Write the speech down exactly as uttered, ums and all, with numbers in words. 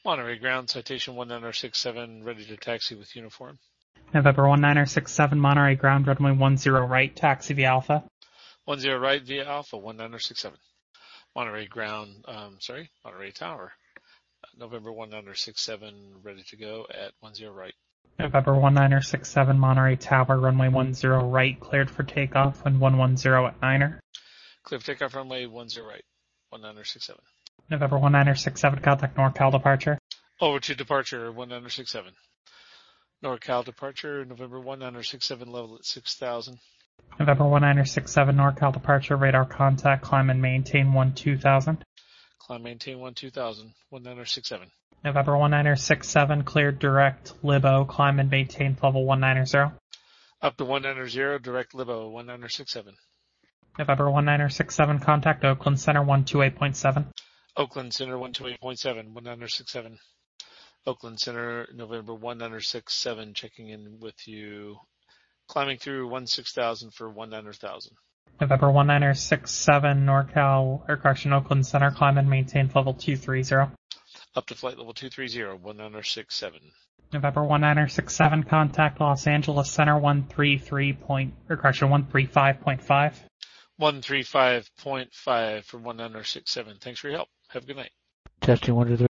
Monterey Ground, citation one nine six seven, ready to taxi with uniform. November one nine six seven, Monterey Ground, runway one zero right, taxi via Alpha. one zero right via Alpha, one nine six seven. Monterey Ground, um, sorry, Monterey Tower, November one nine six seven, ready to go at one zero right. November one nine six seven, Monterey Tower, runway one zero right, cleared for takeoff, wind one one zero at Niner. Clear for takeoff, runway one zero right, one nine six seven. November one nine six seven, contact NorCal departure. Over to departure, one nine six seven. NorCal departure, November one nine six seven, level at six thousand. November one nine six seven, NorCal departure, radar contact, climb and maintain one two thousand. Climb maintain one two thousand, one nine six seven. November one nine six seven, cleared direct, Libo, climb and maintain level one nine zero. Up to one nine zero, direct Libo, one nine six seven. November one nine six seven, contact Oakland Center one two eight point seven. Oakland Center one two eight point seven, one nine six seven. Oakland Center, November one nine six seven, checking in with you. Climbing through one six thousand for one nine thousand. November one nine six seven, NorCal, or correction, Oakland Center, climb and maintain level two three zero. Up to flight level two three zero, one nine six seven. November one nine six seven, contact Los Angeles Center one three three point, or correction, one three five point five. one three five point five for one nine six seven. Thanks for your help. Have a good night. Testing one two three.